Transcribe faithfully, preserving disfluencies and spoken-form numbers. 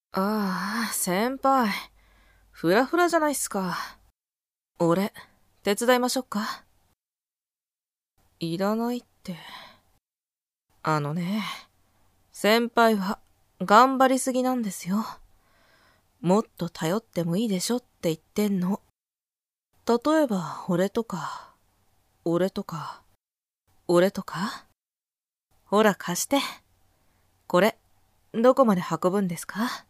ああ、先輩。フラフラじゃないっすか。俺、手伝いましょうか。いらないって。あのね、先輩は頑張りすぎなんですよ。もっと頼ってもいいでしょって言ってんの。例えば、俺とか、俺とか、俺とか。ほら貸して。これ、どこまで運ぶんですか？